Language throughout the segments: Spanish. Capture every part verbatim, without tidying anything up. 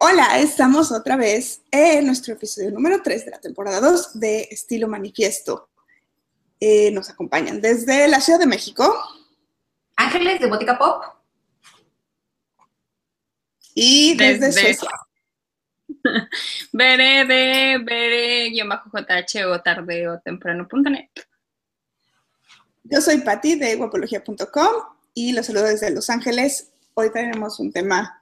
Hola, estamos otra vez en nuestro episodio número tres de la temporada dos de Estilo Manifiesto. Eh, nos acompañan desde la Ciudad de México. Ángeles, de Botica Pop. Y desde, desde Suecia. Veré de Veré-J H o tarde o temprano punto net. Yo soy Patti de guapología punto com y los saludo desde Los Ángeles. Hoy tenemos un tema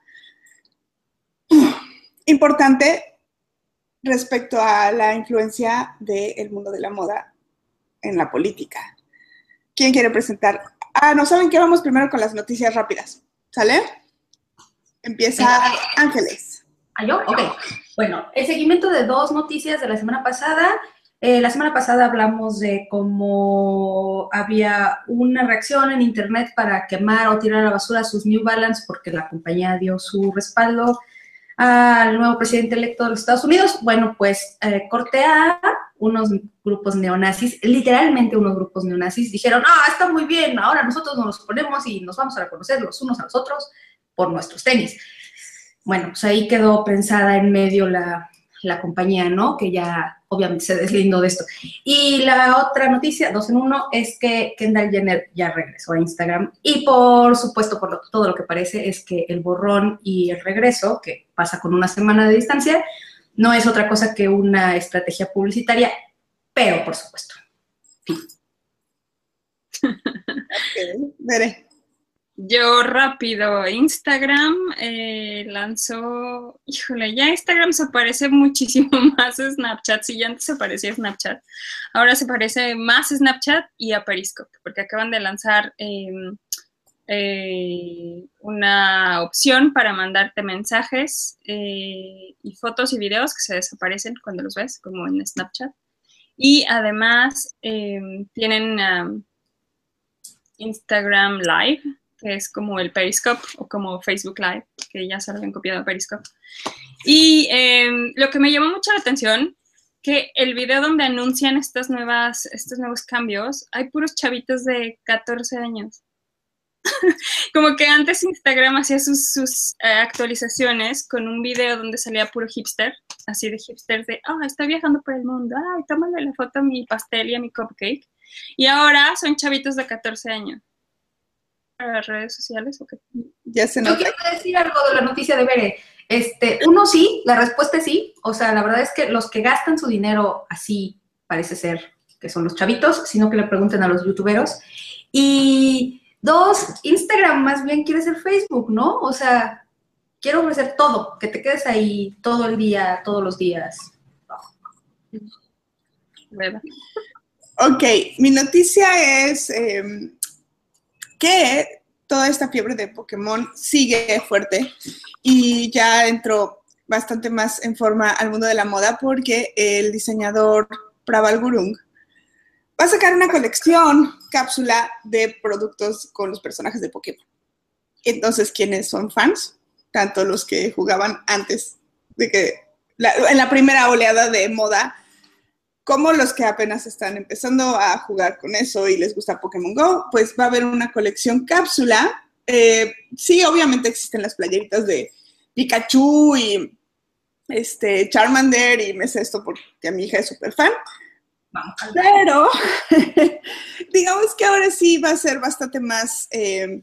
importante respecto a la influencia del mundo de la moda en la política. ¿Quién quiere presentar? Ah, no, ¿saben qué? Vamos primero con las noticias rápidas. ¿Sale? Empieza eh, Ángeles. ¿Ah, yo? Ok. Bueno, el seguimiento de dos noticias de la semana pasada. Eh, la semana pasada hablamos de cómo había una reacción en internet para quemar o tirar a la basura sus New Balance porque la compañía dio su respaldo al nuevo presidente electo de los Estados Unidos. Bueno, pues eh, corte A, unos grupos neonazis, literalmente unos grupos neonazis, dijeron, ah, está muy bien, ahora nosotros nos los ponemos y nos vamos a reconocer los unos a los otros por nuestros tenis. Bueno, pues ahí quedó prensada en medio la, la compañía, ¿no? Que ya obviamente se deslindó de esto. Y la otra noticia, dos en uno, es que Kendall Jenner ya regresó a Instagram. Y por supuesto, por lo, todo lo que parece, es que el borrón y el regreso, que pasa con una semana de distancia, no es otra cosa que una estrategia publicitaria, pero por supuesto. Fin. Okay, veré. Yo rápido, Instagram eh, lanzó, híjole, ya Instagram se parece muchísimo más a Snapchat. Si ya antes se parecía a Snapchat, ahora se parece más a Snapchat y a Periscope, porque acaban de lanzar eh, eh, una opción para mandarte mensajes eh, y fotos y videos que se desaparecen cuando los ves, como en Snapchat. Y además eh, tienen um, Instagram Live, que es como el Periscope o como Facebook Live, que ya se lo habían copiado a Periscope. Y eh, lo que me llamó mucho la atención, que el video donde anuncian estas nuevas, estos nuevos cambios, hay puros chavitos de catorce años. Como que antes Instagram hacía sus, sus eh, actualizaciones con un video donde salía puro hipster, así de hipster de, ah, oh, está viajando por el mundo, ay, tómale la foto a mi pastel y a mi cupcake. Y ahora son chavitos de catorce años. ¿Las redes sociales o qué? Ya se nota. Yo quiero decir algo de la noticia de Bere. Este, uno sí, la respuesta es sí. O sea, la verdad es que los que gastan su dinero así, parece ser que son los chavitos, sino que le pregunten a los youtuberos. Y dos, Instagram más bien quiere ser Facebook, ¿no? O sea, quiero ofrecer todo, que te quedes ahí todo el día, todos los días. Oh. ¿Verdad? Ok, mi noticia es eh, que toda esta fiebre de Pokémon sigue fuerte y ya entró bastante más en forma al mundo de la moda porque el diseñador Praval Gurung va a sacar una colección, cápsula de productos con los personajes de Pokémon. Entonces, ¿quiénes son fans? Tanto los que jugaban antes de que, la, en la primera oleada de moda, como los que apenas están empezando a jugar con eso y les gusta Pokémon Go, pues va a haber una colección cápsula. Eh, sí, obviamente existen las playeritas de Pikachu y este, Charmander, y me sé esto porque mi hija es súper fan. Pero digamos que ahora sí va a ser bastante más eh,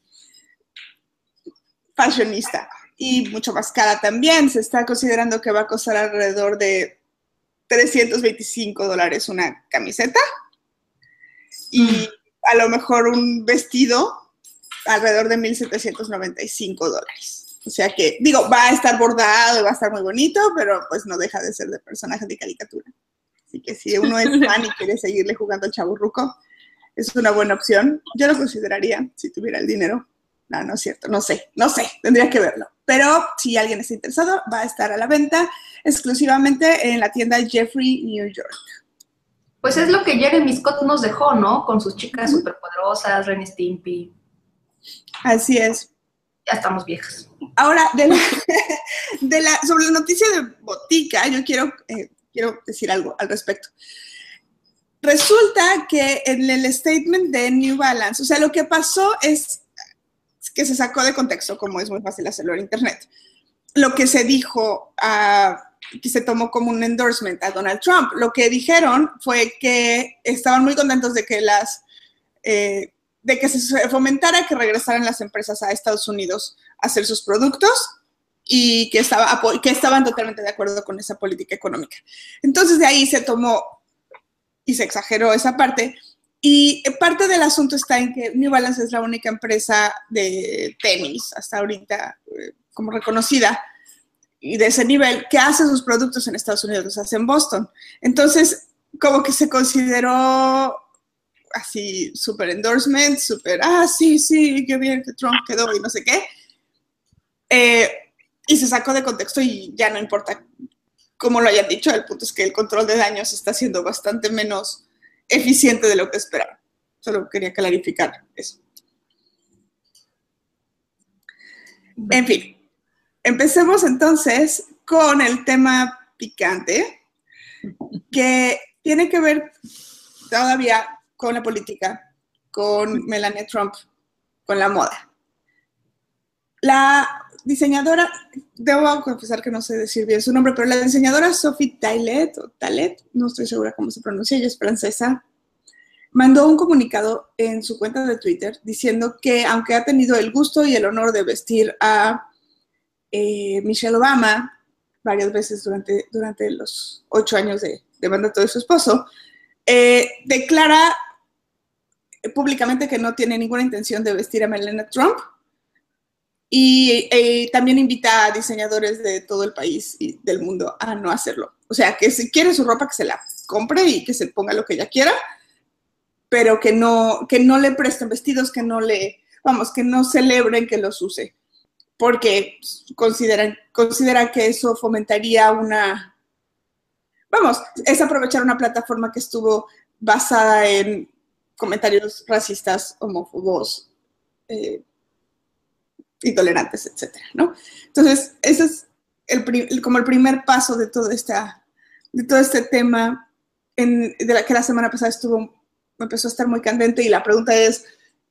fashionista y mucho más cara también. Se está considerando que va a costar alrededor de trescientos veinticinco dólares una camiseta y mm. a lo mejor un vestido alrededor de mil setecientos noventa y cinco dólares. O sea que, digo, va a estar bordado y va a estar muy bonito, pero pues no deja de ser de personaje de caricatura. Así que si uno es fan y quiere seguirle jugando al chavorruco, es una buena opción. Yo lo consideraría si tuviera el dinero. No, no es cierto, no sé, no sé, tendría que verlo. Pero si alguien está interesado, va a estar a la venta exclusivamente en la tienda Jeffrey New York. Pues es lo que Jeremy Scott nos dejó, ¿no? Con sus chicas uh-huh. superpoderosas, Ren Stimpy. Así es. Ya estamos viejas. Ahora, de la, de la, sobre la noticia de Botica, yo quiero, eh, quiero decir algo al respecto. Resulta que en el statement de New Balance, o sea, lo que pasó es que se sacó de contexto, como es muy fácil hacerlo en internet. lo que se dijo, uh, que se tomó como un endorsement a Donald Trump. Lo que dijeron fue que estaban muy contentos de que las, eh, de que se fomentara que regresaran las empresas a Estados Unidos a hacer sus productos y que, estaba, que estaban totalmente de acuerdo con esa política económica. Entonces de ahí se tomó y se exageró esa parte. Y parte del asunto está en que New Balance es la única empresa de tenis hasta ahorita eh, como reconocida y de ese nivel que hace sus productos en Estados Unidos, los hace en Boston. Entonces, como que se consideró así súper endorsement, súper, ah, sí, sí, qué bien que Trump quedó y no sé qué. Eh, y se sacó de contexto y ya no importa cómo lo hayan dicho, el punto es que el control de daños está siendo bastante menos eficiente de lo que esperaba. Solo quería clarificar eso. En fin, empecemos entonces con el tema picante, que tiene que ver todavía con la política, con Melania Trump, con la moda. La diseñadora, debo confesar que no sé decir bien su nombre, pero la diseñadora Sophie Taylet, o Talet, no estoy segura cómo se pronuncia, ella es francesa, mandó un comunicado en su cuenta de Twitter diciendo que aunque ha tenido el gusto y el honor de vestir a eh, Michelle Obama varias veces durante, durante los ocho años de, de mandato de su esposo, eh, declara públicamente que no tiene ninguna intención de vestir a Melania Trump. Y eh, también invita a diseñadores de todo el país y del mundo a no hacerlo. O sea, que si quiere su ropa, que se la compre y que se ponga lo que ella quiera, pero que no, que no le presten vestidos, que no le, vamos, que no celebren que los use, porque consideran, consideran que eso fomentaría una, vamos, es aprovechar una plataforma que estuvo basada en comentarios racistas, homófobos, eh, intolerantes, etcétera, ¿no? Entonces, ese es el, como el primer paso de todo, esta, de todo este tema en, de la que la semana pasada estuvo, empezó a estar muy candente, y la pregunta es,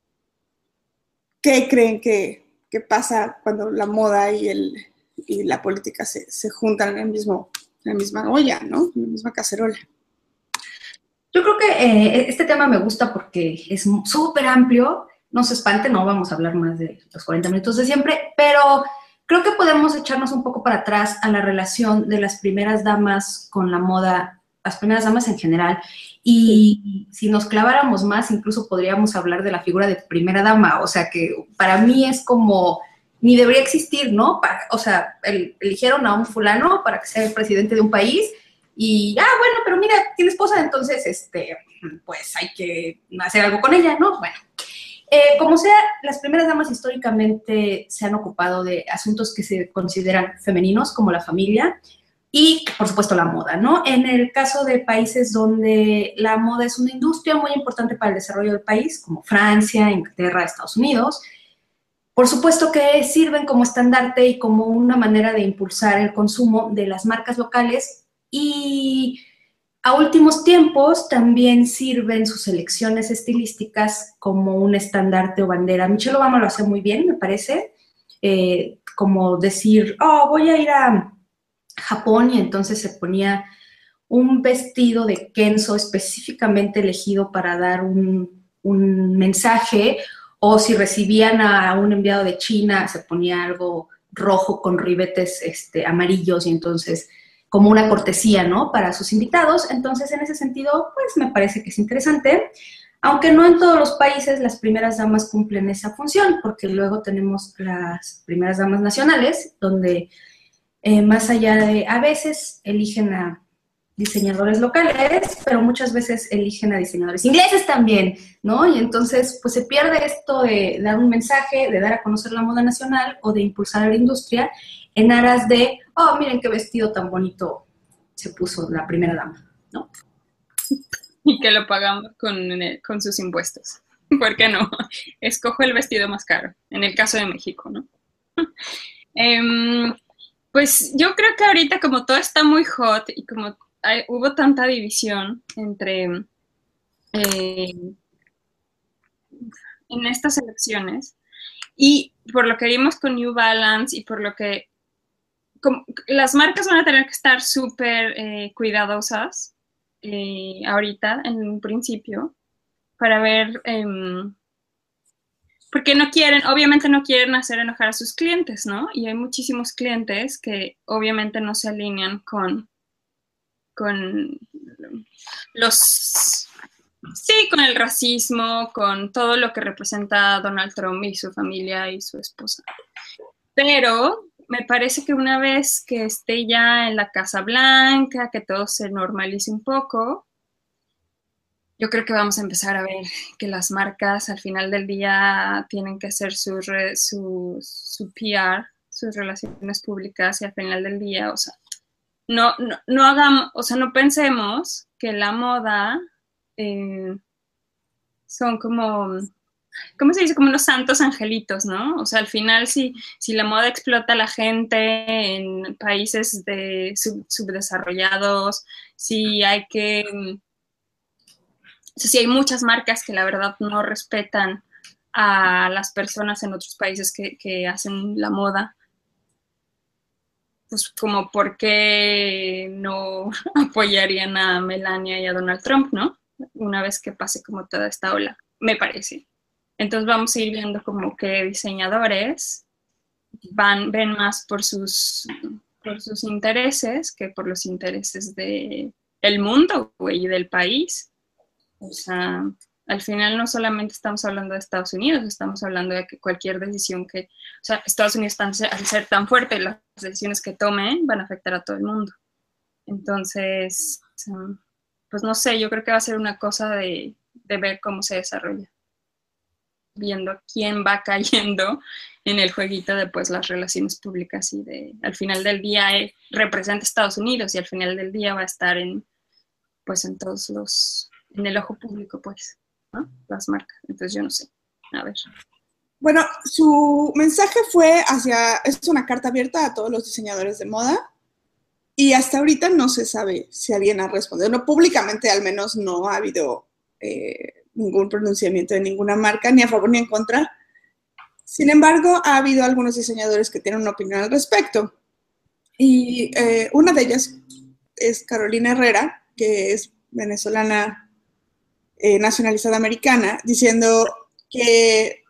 ¿qué creen que, que pasa cuando la moda y, el, y la política se, se juntan en, el mismo, en la misma olla, ¿no? En la misma cacerola. Yo creo que eh, este tema me gusta porque es súper amplio. No se espante, no vamos a hablar más de los cuarenta minutos de siempre, pero creo que podemos echarnos un poco para atrás a la relación de las primeras damas con la moda, las primeras damas en general, y si nos claváramos más, incluso podríamos hablar de la figura de primera dama, o sea que para mí es como, ni debería existir, ¿no? Para, o sea, el, eligieron a un fulano para que sea el presidente de un país, y, ah, bueno, pero mira, tiene esposa, entonces, este, pues hay que hacer algo con ella, ¿no? Bueno. Eh, como sea, las primeras damas históricamente se han ocupado de asuntos que se consideran femeninos, como la familia y, por supuesto, la moda, ¿no? En el caso de países donde la moda es una industria muy importante para el desarrollo del país, como Francia, Inglaterra, Estados Unidos, por supuesto que sirven como estandarte y como una manera de impulsar el consumo de las marcas locales, y a últimos tiempos también sirven sus elecciones estilísticas como un estandarte o bandera. Michelle Obama lo hace muy bien, me parece, eh, como decir, oh, voy a ir a Japón, y entonces se ponía un vestido de Kenzo específicamente elegido para dar un, un mensaje, o si recibían a un enviado de China, se ponía algo rojo con ribetes este, amarillos, y entonces como una cortesía, ¿no?, para sus invitados. Entonces, en ese sentido, pues me parece que es interesante, aunque no en todos los países las primeras damas cumplen esa función, porque luego tenemos las primeras damas nacionales, donde eh, más allá de, a veces eligen a diseñadores locales, pero muchas veces eligen a diseñadores ingleses también, ¿no? Y entonces, pues se pierde esto de dar un mensaje, de dar a conocer la moda nacional o de impulsar la industria en aras de, oh, miren qué vestido tan bonito se puso la primera dama, ¿no? Y que lo pagamos con, con sus impuestos. ¿Por qué no? Escojo el vestido más caro, en el caso de México, ¿no? eh, pues yo creo que ahorita, como todo está muy hot y como hay, hubo tanta división entre eh, en estas elecciones, y por lo que vimos con New Balance y por lo que como, las marcas van a tener que estar súper eh, cuidadosas eh, ahorita, en un principio, para ver, eh, porque no quieren, obviamente no quieren hacer enojar a sus clientes, ¿no? Y hay muchísimos clientes que obviamente no se alinean con, con los, sí, con el racismo, con todo lo que representa Donald Trump y su familia y su esposa. Pero me parece que una vez que esté ya en la Casa Blanca, que todo se normalice un poco, yo creo que vamos a empezar a ver que las marcas al final del día tienen que hacer su, re, su, su P R, sus relaciones públicas, y al final del día, o sea, no, no, no hagamos, o sea, no pensemos que la moda eh, son como, ¿cómo se dice? Como unos santos angelitos, ¿no? O sea, al final si, si la moda explota a la gente en países de sub, subdesarrollados, si hay que... O sea, sí hay muchas marcas que la verdad no respetan a las personas en otros países que, que hacen la moda. Pues como por qué no apoyarían a Melania y a Donald Trump, ¿no? Una vez que pase como toda esta ola, me parece. Entonces vamos a ir viendo como que diseñadores van, ven más por sus, por sus intereses que por los intereses de, del mundo, güey, y del país. O sea, al final no solamente estamos hablando de Estados Unidos, estamos hablando de que cualquier decisión que, o sea, Estados Unidos tan, al ser tan fuerte, las decisiones que tomen van a afectar a todo el mundo. Entonces, pues no sé, yo creo que va a ser una cosa de, de ver cómo se desarrolla, viendo quién va cayendo en el jueguito de pues las relaciones públicas y de, al final del día eh, representa a Estados Unidos y al final del día va a estar en, pues en todos los... en el ojo público, pues, ¿no? Las marcas. Entonces, yo no sé. A ver. Bueno, su mensaje fue hacia, es una carta abierta a todos los diseñadores de moda y hasta ahorita no se sabe si alguien ha respondido. No, públicamente al menos no ha habido eh, ningún pronunciamiento de ninguna marca, ni a favor ni en contra. Sin embargo, ha habido algunos diseñadores que tienen una opinión al respecto. Y eh, una de ellas es Carolina Herrera, que es venezolana, Eh, nacionalizada americana, diciendo que,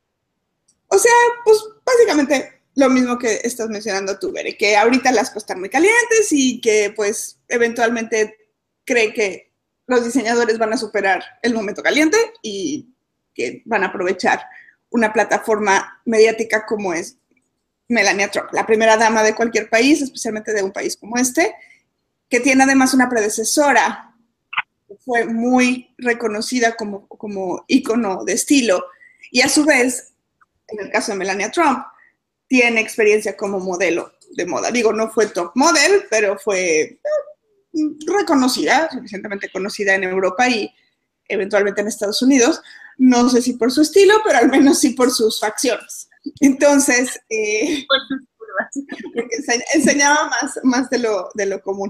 o sea, pues básicamente lo mismo que estás mencionando tú, Bere, que ahorita las cosas están muy calientes y que pues eventualmente cree que los diseñadores van a superar el momento caliente y que van a aprovechar una plataforma mediática como es Melania Trump, la primera dama de cualquier país, especialmente de un país como este, que tiene además una predecesora fue muy reconocida como, como ícono de estilo y a su vez, en el caso de Melania Trump, tiene experiencia como modelo de moda. Digo, no fue top model, pero fue eh, reconocida, suficientemente conocida en Europa y eventualmente en Estados Unidos. No sé si por su estilo, pero al menos sí por sus facciones. Entonces, eh, por sus curvas. Ense enseñaba más, más de, lo, de lo común.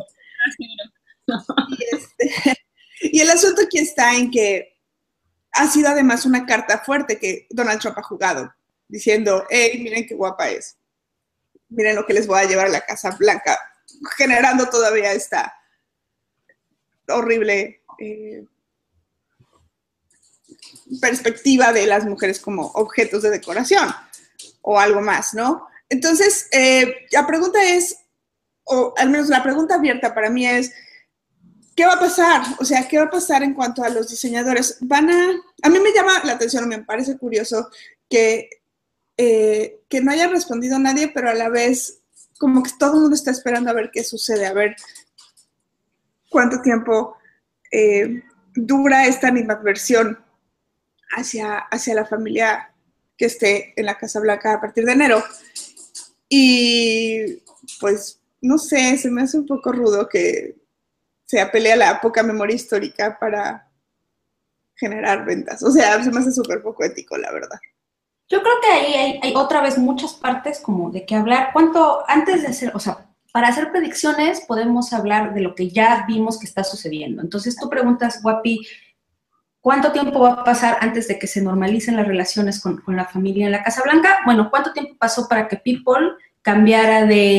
Y este... Y el asunto aquí está en que ha sido además una carta fuerte que Donald Trump ha jugado, diciendo, hey, miren qué guapa es, miren lo que les voy a llevar a la Casa Blanca, generando todavía esta horrible eh, perspectiva de las mujeres como objetos de decoración o algo más, ¿no? Entonces, eh, la pregunta es, o al menos la pregunta abierta para mí es, ¿qué va a pasar? O sea, ¿qué va a pasar en cuanto a los diseñadores? Van a... A mí me llama la atención, me parece curioso que, eh, que no haya respondido nadie, pero a la vez como que todo el mundo está esperando a ver qué sucede, a ver cuánto tiempo eh, dura esta animadversión hacia, hacia la familia que esté en la Casa Blanca a partir de enero. Y pues, no sé, se me hace un poco rudo que se apele a la poca memoria histórica para generar ventas. O sea, se me hace súper poco ético, la verdad. Yo creo que ahí hay, hay otra vez muchas partes como de qué hablar. ¿Cuánto, antes de hacer, o sea, para hacer predicciones podemos hablar de lo que ya vimos que está sucediendo? Entonces tú preguntas, Guapi, ¿cuánto tiempo va a pasar antes de que se normalicen las relaciones con, con la familia en la Casa Blanca? Bueno, ¿cuánto tiempo pasó para que People cambiara de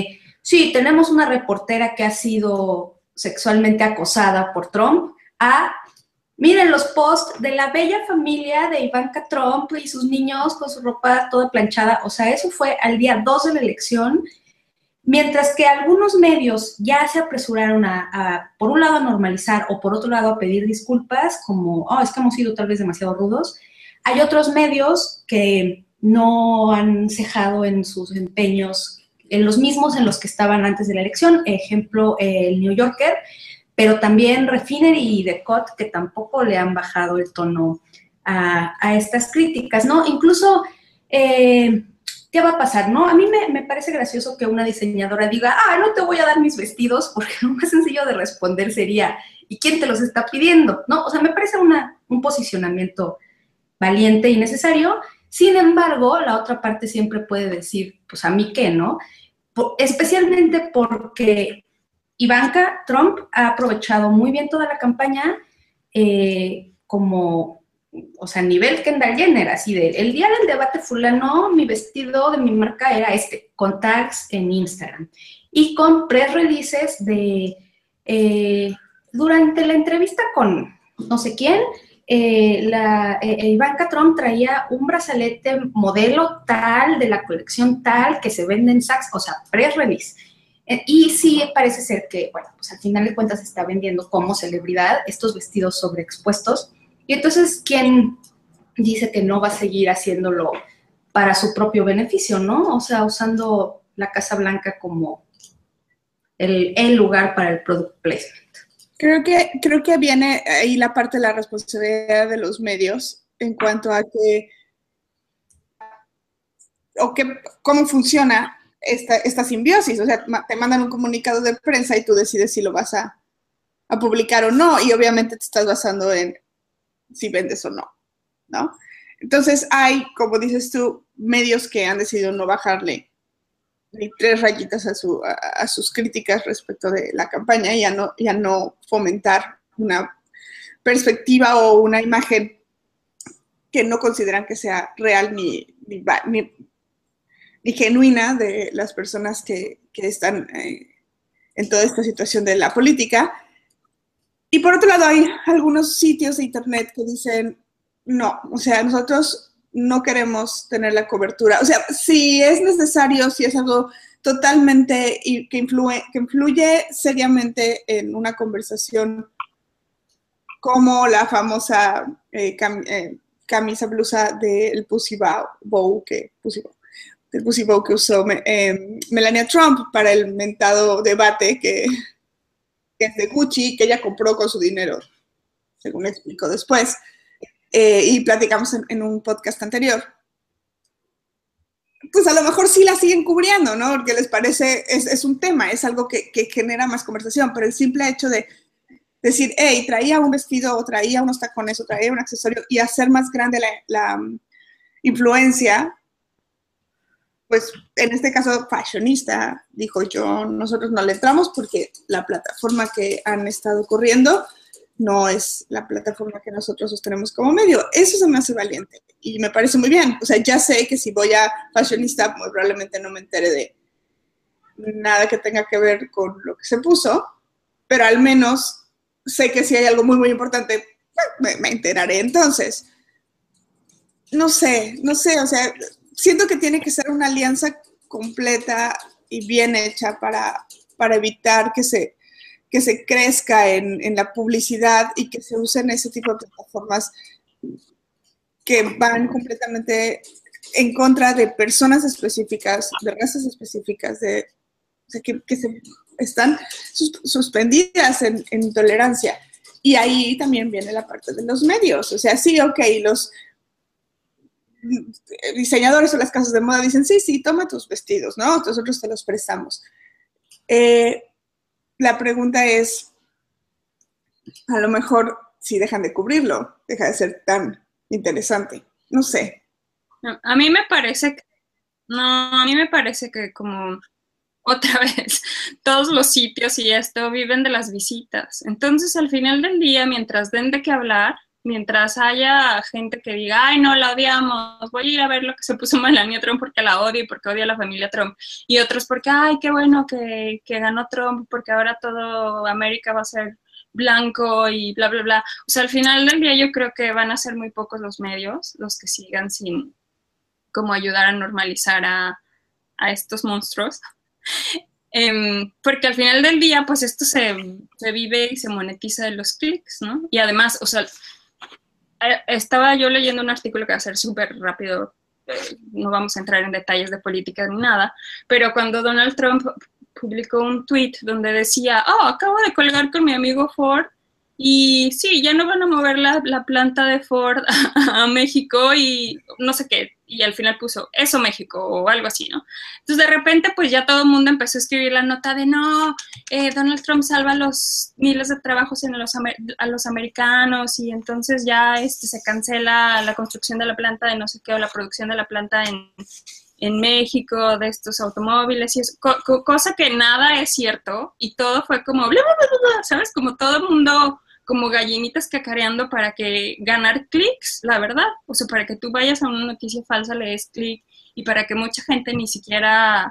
sí, tenemos una reportera que ha sido sexualmente acosada por Trump, a, miren los posts de la bella familia de Ivanka Trump y sus niños con su ropa toda planchada, o sea, eso fue al día dos de la elección, mientras que algunos medios ya se apresuraron a, a, por un lado, a normalizar o por otro lado a pedir disculpas, como, oh, es que hemos sido tal vez demasiado rudos. Hay otros medios que no han cejado en sus empeños, en los mismos en los que estaban antes de la elección, ejemplo, eh, el New Yorker, pero también Refinery y The Cut, que tampoco le han bajado el tono a, a estas críticas, ¿no? Incluso, eh, ¿qué va a pasar, no? A mí me, me parece gracioso que una diseñadora diga, ah, no te voy a dar mis vestidos, porque lo más sencillo de responder sería, ¿y quién te los está pidiendo? ¿No? O sea, me parece una, un posicionamiento valiente y necesario. Sin embargo, la otra parte siempre puede decir, pues a mí qué, ¿no? Por, especialmente porque Ivanka Trump ha aprovechado muy bien toda la campaña eh, como, o sea, nivel Kendall Jenner, así de, el día del debate fulano, mi vestido de mi marca era este, con tags en Instagram y con press releases de, eh, durante la entrevista con no sé quién, Eh, la, eh, Ivanka Trump traía un brazalete modelo tal, de la colección tal, que se vende en Saks, o sea, press release. Eh, y sí parece ser que, bueno, pues al final de cuentas se está vendiendo como celebridad estos vestidos sobreexpuestos. Y entonces, ¿quién dice que no va a seguir haciéndolo para su propio beneficio, no? O sea, usando la Casa Blanca como el, el lugar para el product placement. Creo que, creo que viene ahí la parte de la responsabilidad de los medios en cuanto a que, o que cómo funciona esta, esta simbiosis. O sea, te mandan un comunicado de prensa y tú decides si lo vas a, a publicar o no, y obviamente te estás basando en si vendes o no, ¿no? Entonces hay, como dices tú, medios que han decidido no bajarle ni tres rayitas a, su, a, a sus críticas respecto de la campaña y ya no, ya no fomentar una perspectiva o una imagen que no consideran que sea real ni, ni, ni, ni genuina de las personas que, que están eh, en toda esta situación de la política. Y por otro lado hay algunos sitios de internet que dicen, no, o sea, nosotros no queremos tener la cobertura. O sea, si es necesario, si es algo totalmente y que influye, que influye seriamente en una conversación como la famosa eh, cam, eh, camisa blusa del Pussy Bow que, Pussy Bow, del Pussy Bow que usó eh, Melania Trump para el mentado debate que, que es de Gucci, que ella compró con su dinero, según explicó después. Eh, y platicamos en, en un podcast anterior, pues a lo mejor sí la siguen cubriendo, ¿no? Porque les parece, es, es un tema, es algo que, que genera más conversación, pero el simple hecho de decir, hey, traía un vestido, o traía unos tacones, o traía un accesorio, y hacer más grande la, la um, influencia, pues en este caso fashionista, dijo yo, nosotros no le entramos porque la plataforma que han estado corriendo no es la plataforma que nosotros sostenemos como medio. Eso se me hace valiente y me parece muy bien. O sea, ya sé que si voy a fashionista, muy probablemente no me entere de nada que tenga que ver con lo que se puso, pero al menos sé que si hay algo muy, muy importante, me, me enteraré. Entonces, no sé, no sé, o sea, siento que tiene que ser una alianza completa y bien hecha para, para evitar que se que se crezca en, en la publicidad y que se usen ese tipo de plataformas que van completamente en contra de personas específicas, de razas específicas, de, o sea, que, que se, están sus, suspendidas en, en tolerancia. Y ahí también viene la parte de los medios. O sea, sí, ok, los diseñadores o las casas de moda dicen, sí, sí, toma tus vestidos, ¿no? Nosotros te los prestamos. Eh, La pregunta es, a lo mejor si dejan de cubrirlo, deja de ser tan interesante. No sé. No, a mí me parece que, no, a mí me parece que como otra vez, todos los sitios y esto viven de las visitas. Entonces, al final del día, mientras den de qué hablar, mientras haya gente que diga, ay, no, la odiamos, voy a ir a ver lo que se puso Melania Trump porque la odio y porque odia a la familia Trump, y otros porque, ay, qué bueno que, que ganó Trump porque ahora todo América va a ser blanco y bla, bla, bla. O sea, al final del día yo creo que van a ser muy pocos los medios los que sigan sin como ayudar a normalizar a, a estos monstruos. Um, porque al final del día, pues esto se, se vive y se monetiza de los clics, ¿no? Y además, o sea, estaba yo leyendo un artículo que va a ser súper rápido, eh, no vamos a entrar en detalles de política ni nada, pero cuando Donald Trump publicó un tweet donde decía, oh, acabo de colgar con mi amigo Ford y sí, ya no van a mover la, la planta de Ford a, a México y no sé qué, y al final puso, eso México, o algo así, ¿no? Entonces, de repente, pues ya todo el mundo empezó a escribir la nota de, no, eh, Donald Trump salva los miles de trabajos en los, a los americanos, y entonces ya este, se cancela la construcción de la planta de no sé qué, o la producción de la planta en, en México, de estos automóviles, y eso, co co cosa que nada es cierto, y todo fue como, bla, bla, bla, bla, ¿sabes? Como todo el mundo como gallinitas cacareando para que ganar clics, la verdad. O sea, para que tú vayas a una noticia falsa, le des clic, y para que mucha gente ni siquiera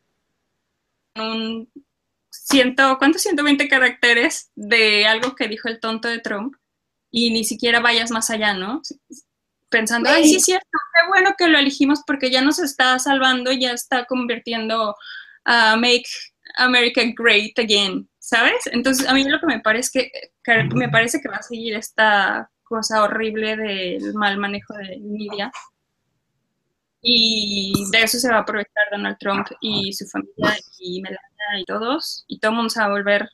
un ciento, ¿cuántos? ciento veinte caracteres de algo que dijo el tonto de Trump, y ni siquiera vayas más allá, ¿no? Pensando, ay, sí es cierto, qué bueno que lo elegimos porque ya nos está salvando, ya está convirtiendo a uh, Make America Great Again, ¿sabes? Entonces, a mí lo que me parece que, que me parece que va a seguir esta cosa horrible del mal manejo de media, y de eso se va a aprovechar Donald Trump y su familia y Melania y todos, y todo el mundo se va a volver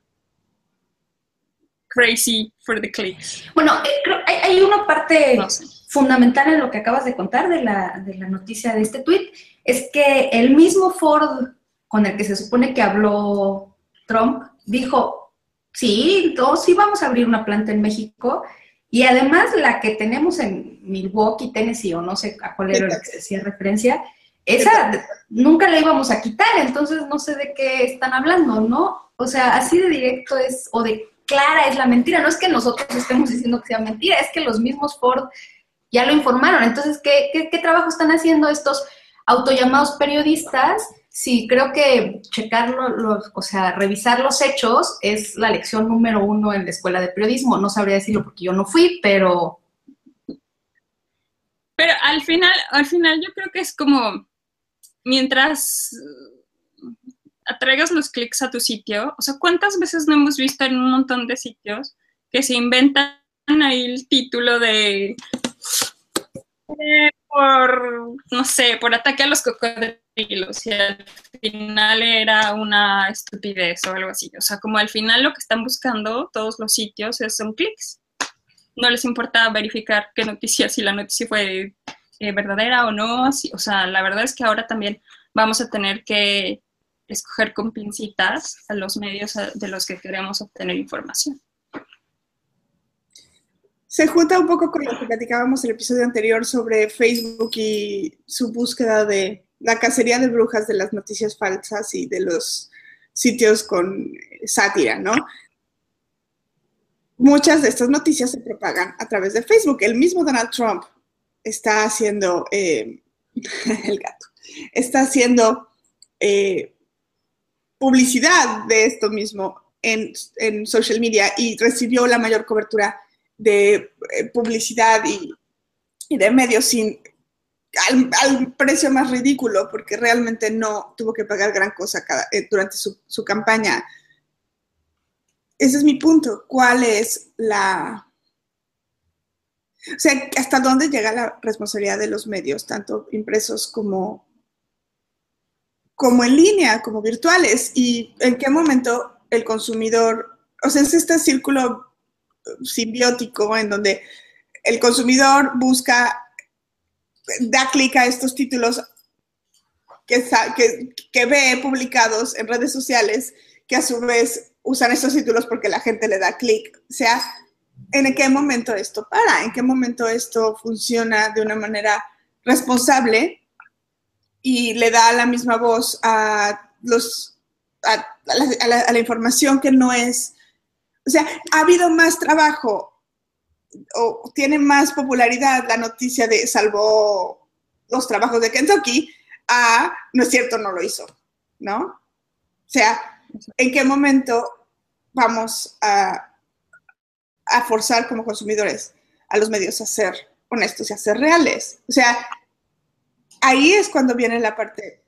crazy for the clicks. Bueno, eh, creo, hay, hay una parte no sé. fundamental en lo que acabas de contar de la, de la noticia de este tweet, es que el mismo Ford con el que se supone que habló Trump, dijo, sí, todos sí vamos a abrir una planta en México, y además la que tenemos en Milwaukee, Tennessee, o no sé a cuál era la que se hacía referencia, esa nunca la íbamos a quitar, entonces no sé de qué están hablando, ¿no? O sea, así de directo es, o de clara es la mentira, no es que nosotros estemos diciendo que sea mentira, es que los mismos Ford ya lo informaron. Entonces, ¿qué, qué, qué trabajo están haciendo estos autollamados periodistas? Sí, creo que checarlo, los, o sea, revisar los hechos es la lección número uno en la escuela de periodismo. No sabría decirlo porque yo no fui, pero... Pero al final, al final yo creo que es como, mientras atraigas los clics a tu sitio, o sea, ¿cuántas veces no hemos visto en un montón de sitios que se inventan ahí el título de... Eh, por, no sé, por ataque a los cocodrilos, y al final era una estupidez o algo así. O sea, como al final lo que están buscando todos los sitios es, son clics. No les importa verificar qué noticia, si la noticia fue eh, verdadera o no. Si, o sea, la verdad es que ahora también vamos a tener que escoger con pincitas a los medios de los que queremos obtener información. Se junta un poco con lo que platicábamos en el episodio anterior sobre Facebook y su búsqueda de la cacería de brujas de las noticias falsas y de los sitios con sátira, ¿no? Muchas de estas noticias se propagan a través de Facebook. El mismo Donald Trump está haciendo, eh, el gato, está haciendo eh, publicidad de esto mismo en, en social media, y recibió la mayor cobertura de eh, publicidad y, y de medios sin, al, al precio más ridículo, porque realmente no tuvo que pagar gran cosa cada, eh, durante su, su campaña. Ese es mi punto. ¿Cuál es la... O sea, hasta dónde llega la responsabilidad de los medios, tanto impresos como, como en línea, como virtuales? Y en qué momento el consumidor... O sea, es este círculo simbiótico en donde el consumidor busca, da clic a estos títulos que, que, que ve publicados en redes sociales, que a su vez usan estos títulos porque la gente le da clic. O sea, ¿en qué momento esto para? ¿En qué momento esto funciona de una manera responsable y le da la misma voz a, los, a, a, la, a, la, a la información que no es... O sea, ha habido más trabajo o tiene más popularidad la noticia de salvó los trabajos de Kentucky a, no es cierto, no lo hizo, ¿no? O sea, ¿en qué momento vamos a, a forzar como consumidores a los medios a ser honestos y a ser reales? O sea, ahí es cuando viene la parte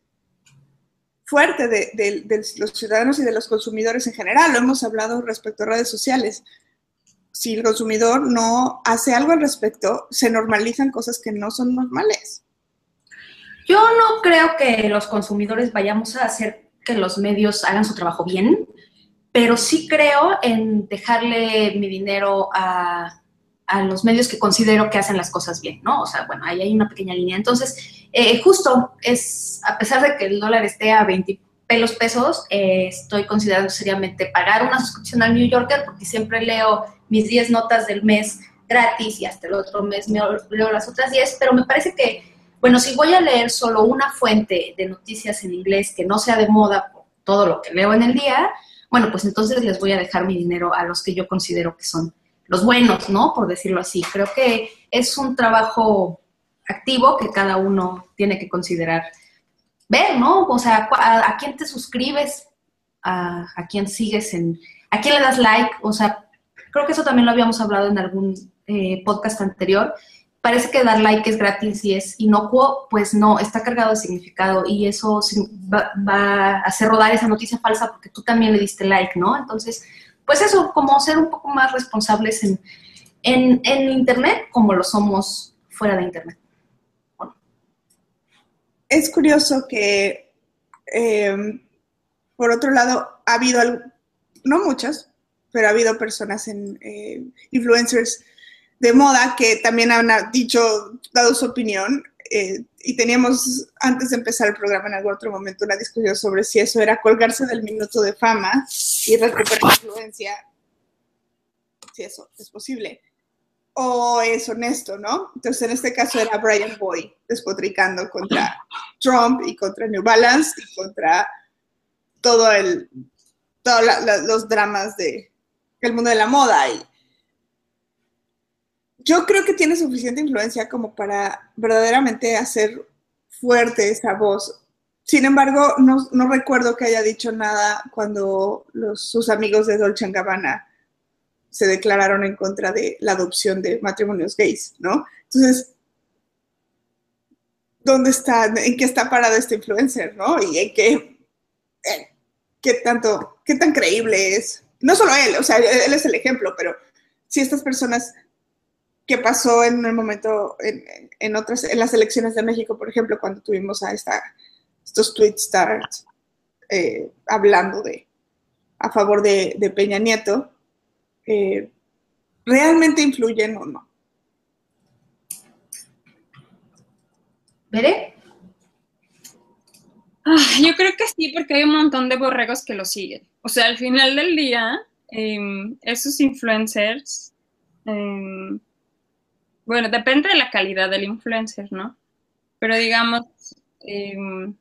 fuerte de, de, de los ciudadanos y de los consumidores en general. Lo hemos hablado respecto a redes sociales. Si el consumidor no hace algo al respecto, se normalizan cosas que no son normales. Yo no creo que los consumidores vayamos a hacer que los medios hagan su trabajo bien, pero sí creo en dejarle mi dinero a, a los medios que considero que hacen las cosas bien, ¿no? O sea, bueno, ahí hay una pequeña línea. Entonces, eh, justo es, a pesar de que el dólar esté a veinte pelos pesos, eh, estoy considerando seriamente pagar una suscripción al New Yorker, porque siempre leo mis diez notas del mes gratis y hasta el otro mes me leo las otras diez, pero me parece que, bueno, si voy a leer solo una fuente de noticias en inglés que no sea de moda por todo lo que leo en el día, bueno, pues entonces les voy a dejar mi dinero a los que yo considero que son los buenos, ¿no? Por decirlo así. Creo que es un trabajo activo que cada uno tiene que considerar ver, ¿no? O sea, a, a quién te suscribes, a, a quién sigues, en, a quién le das like. O sea, creo que eso también lo habíamos hablado en algún eh, podcast anterior. Parece que dar like es gratis y es inocuo, pues no, está cargado de significado y eso va, va a hacer rodar esa noticia falsa porque tú también le diste like, ¿no? Entonces, pues eso, como ser un poco más responsables en, en, en Internet como lo somos fuera de Internet. Bueno. Es curioso que, eh, por otro lado, ha habido, algo, no muchas, pero ha habido personas, en eh, influencers de moda que también han dicho, dado su opinión, eh, y teníamos, antes de empezar el programa, en algún otro momento, una discusión sobre si eso era colgarse del minuto de fama y recuperar influencia, si eso es posible, o es honesto, ¿no? Entonces, en este caso era Brian Boy despotricando contra Trump y contra New Balance y contra todo el, todos los dramas de, del mundo de la moda. Y yo creo que tiene suficiente influencia como para verdaderamente hacer fuerte esa voz. Sin embargo, no, no recuerdo que haya dicho nada cuando los, sus amigos de Dolce and Gabbana se declararon en contra de la adopción de matrimonios gays, ¿no? Entonces, ¿dónde está, en qué está parado este influencer, ¿no? Y en qué, eh, qué tanto, qué tan creíble es. No solo él, o sea, él es el ejemplo, pero si estas personas que pasó en un momento, en, en otras, en las elecciones de México, por ejemplo, cuando tuvimos a esta, estos tweet stars eh, hablando de, a favor de, de Peña Nieto, eh, ¿realmente influyen o no? ¿Veré? Ah, yo creo que sí, porque hay un montón de borregos que lo siguen. O sea, al final del día, eh, esos influencers... Eh, Bueno, depende de la calidad del influencer, ¿no? Pero digamos, eh,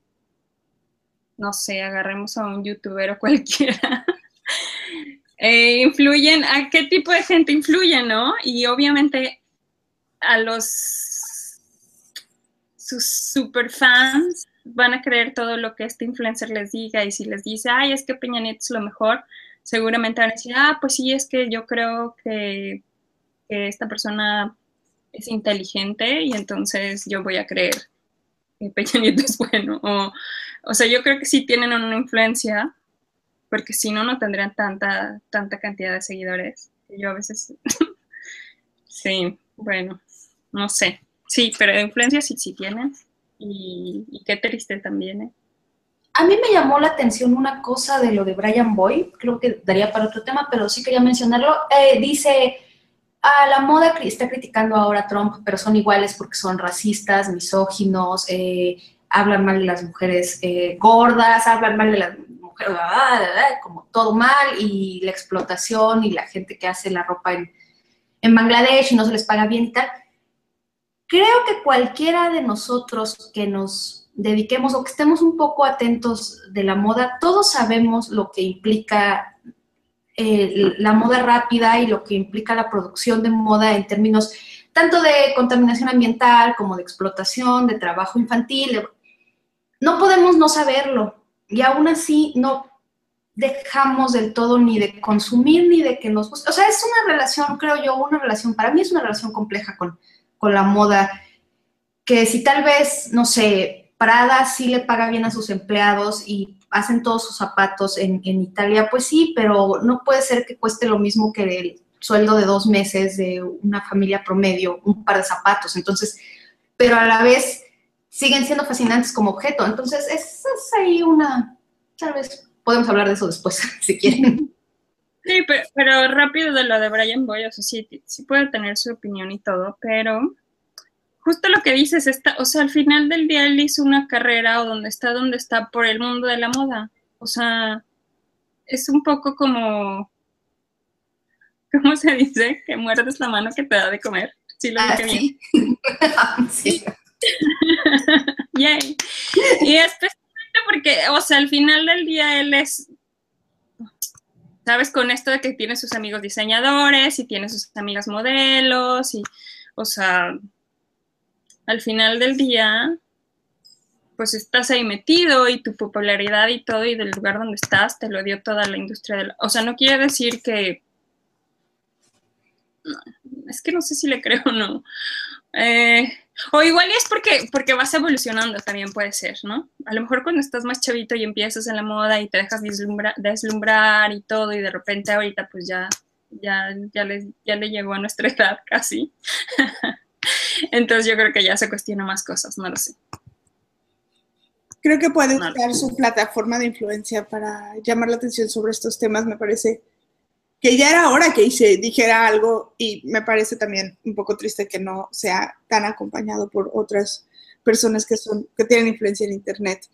no sé, agarremos a un youtuber o cualquiera. eh, influyen, ¿a qué tipo de gente influyen, no? Y obviamente a los sus super fans van a creer todo lo que este influencer les diga, y si les dice, ay, es que Peña Nieto es lo mejor, seguramente van a decir, ah, pues sí, es que yo creo que, que esta persona es inteligente y entonces yo voy a creer que Peña Nieto es bueno. O, o sea, yo creo que sí tienen una influencia, porque si no, no tendrían tanta, tanta cantidad de seguidores. Yo a veces, sí, bueno, no sé. Sí, pero influencia sí, sí tienen. Y, y qué triste también, ¿eh? A mí me llamó la atención una cosa de lo de Brian Boy, creo que daría para otro tema, pero sí quería mencionarlo. Eh, dice... A la moda está criticando ahora a Trump, pero son iguales porque son racistas, misóginos, eh, hablan mal de las mujeres eh, gordas, hablan mal de las mujeres, como todo mal, y la explotación y la gente que hace la ropa en, en Bangladesh y no se les paga bien y tal. Creo que cualquiera de nosotros que nos dediquemos o que estemos un poco atentos de la moda, todos sabemos lo que implica eh, la moda rápida y lo que implica la producción de moda en términos tanto de contaminación ambiental como de explotación, de trabajo infantil. No podemos no saberlo y aún así no dejamos del todo ni de consumir ni de que nos guste. O sea, es una relación, creo yo, una relación, para mí es una relación compleja con, con la moda, que si tal vez, no sé, Prada sí le paga bien a sus empleados y hacen todos sus zapatos en, en Italia, pues sí, pero no puede ser que cueste lo mismo que el sueldo de dos meses de una familia promedio, un par de zapatos. Entonces, pero a la vez siguen siendo fascinantes como objeto. Entonces, es, es ahí una, tal vez podemos hablar de eso después, si quieren. Sí, pero, pero rápido de lo de Brian Boy, o sea, sí, sí puede tener su opinión y todo, pero justo lo que dices, está, o sea, al final del día él hizo una carrera o donde está, donde está por el mundo de la moda. O sea, es un poco como, ¿cómo se dice? Que muerdes la mano que te da de comer. Sí, lo dije bien. Sí. Yay. Y especialmente porque, o sea, al final del día él es, ¿sabes? Con esto de que tiene sus amigos diseñadores y tiene sus amigas modelos y, o sea, al final del día, pues estás ahí metido y tu popularidad y todo y del lugar donde estás te lo dio toda la industria de la, o sea, no quiere decir que, no, es que no sé si le creo o no. Eh, o igual es porque, porque vas evolucionando también puede ser, ¿no? A lo mejor cuando estás más chavito y empiezas en la moda y te dejas deslumbrar, deslumbrar y todo y de repente ahorita pues ya, ya, ya, le, ya le llegó a nuestra edad casi. Entonces yo creo que ya se cuestiona más cosas, no lo sé. Creo que puede usar no. su plataforma de influencia para llamar la atención sobre estos temas, me parece que ya era hora que se dijera algo y me parece también un poco triste que no sea tan acompañado por otras personas que son que tienen influencia en internet.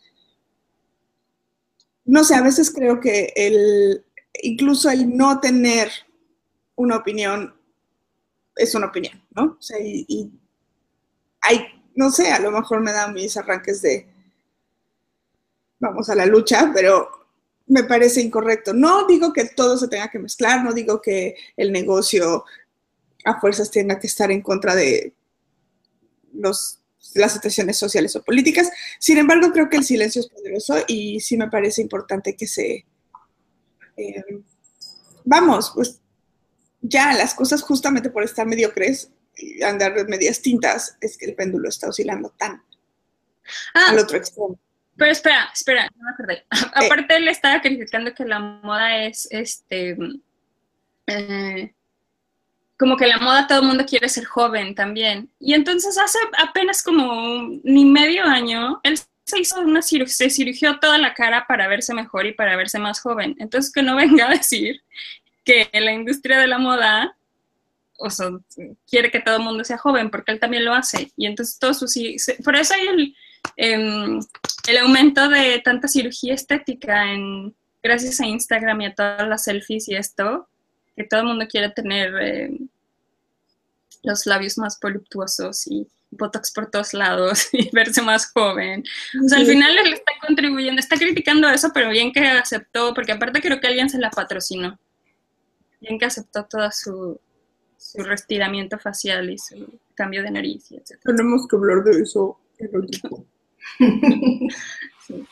No sé, a veces creo que el incluso el no tener una opinión es una opinión, ¿no? O sea, y, y hay, no sé, a lo mejor me dan mis arranques de vamos a la lucha, pero me parece incorrecto. No digo que todo se tenga que mezclar, no digo que el negocio a fuerzas tenga que estar en contra de los, las situaciones sociales o políticas. Sin embargo, creo que el silencio es poderoso y sí me parece importante que se... Eh, vamos, pues ya las cosas justamente por estar mediocres y andar medias tintas es que el péndulo está oscilando tan ah. al otro extremo. Pero espera, espera, no me acordé. Aparte, eh, él estaba criticando que la moda es, este, eh, como que la moda todo el mundo quiere ser joven también. Y entonces hace apenas como ni medio año, él se hizo una cirugía, se cirugía toda la cara para verse mejor y para verse más joven. Entonces que no venga a decir que la industria de la moda, o sea, quiere que todo el mundo sea joven, porque él también lo hace. Y entonces todo su... Por eso hay el... Eh, el aumento de tanta cirugía estética en, gracias a Instagram y a todas las selfies y esto, que todo el mundo quiere tener eh, los labios más voluptuosos y botox por todos lados y verse más joven. O sea, al final él está contribuyendo, está criticando eso, pero bien que aceptó, porque aparte creo que alguien se la patrocinó. Bien que aceptó todo su, su retiramiento facial y su cambio de nariz y etcétera. Tenemos que hablar de eso en el tiempo. Sí.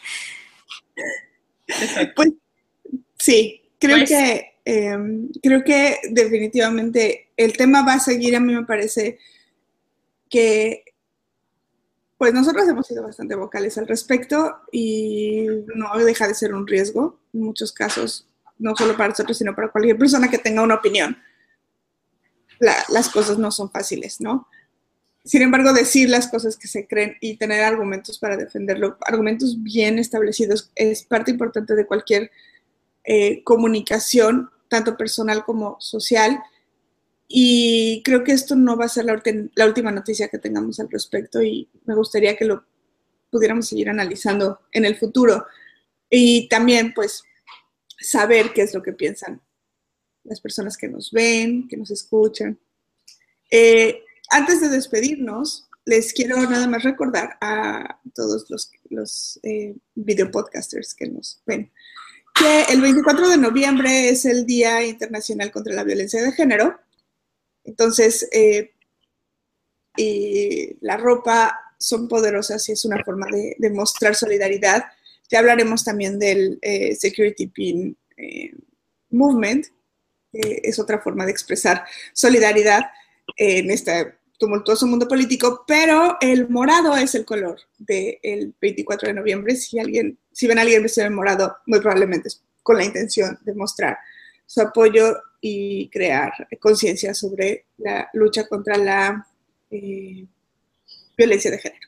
Pues sí, creo pues, que eh, creo que definitivamente el tema va a seguir. A mí me parece que pues nosotros hemos sido bastante vocales al respecto y no deja de ser un riesgo en muchos casos, no solo para nosotros sino para cualquier persona que tenga una opinión. La, las cosas no son fáciles, ¿no? Sin embargo, decir las cosas que se creen y tener argumentos para defenderlo, argumentos bien establecidos, es parte importante de cualquier eh, comunicación, tanto personal como social. Y creo que esto no va a ser la, la última noticia que tengamos al respecto y me gustaría que lo pudiéramos seguir analizando en el futuro. Y también, pues, saber qué es lo que piensan las personas que nos ven, que nos escuchan. Eh, Antes de despedirnos, les quiero nada más recordar a todos los, los eh, videopodcasters que nos ven que el veinticuatro de noviembre es el Día Internacional contra la Violencia de Género. Entonces, eh, eh, la ropa son poderosas y es una forma de, de mostrar solidaridad. Ya hablaremos también del eh, Security Pin eh, Movement, eh, es otra forma de expresar solidaridad en este tumultuoso mundo político, pero el morado es el color del veinticuatro de noviembre. Si, alguien, si ven a alguien vestido de morado, muy probablemente es con la intención de mostrar su apoyo y crear conciencia sobre la lucha contra la eh, violencia de género.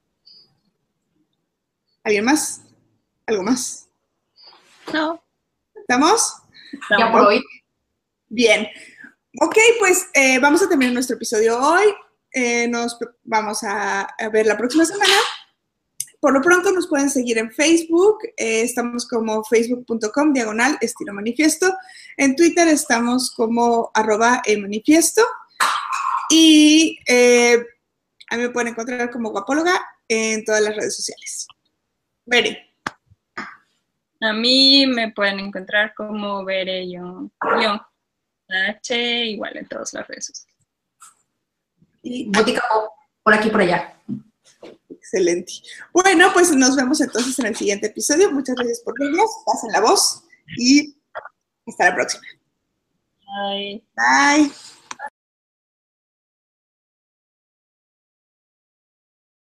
¿Alguien más? ¿Algo más? No. ¿Estamos? Ya por hoy. Bien. Ok, pues eh, vamos a terminar nuestro episodio hoy. Eh, nos vamos a, a ver la próxima semana. Por lo pronto nos pueden seguir en Facebook. Eh, estamos como facebook punto com diagonal estilo manifiesto. En Twitter estamos como arroba el manifiesto. Y eh, a mí me pueden encontrar como guapóloga en todas las redes sociales. Bere. A mí me pueden encontrar como Bere yo, yo, H, igual en todas las redes sociales. Y Botica por aquí por allá. Excelente. Bueno, pues nos vemos entonces en el siguiente episodio. Muchas gracias por vernos. Pasen la voz y hasta la próxima. Bye. Bye.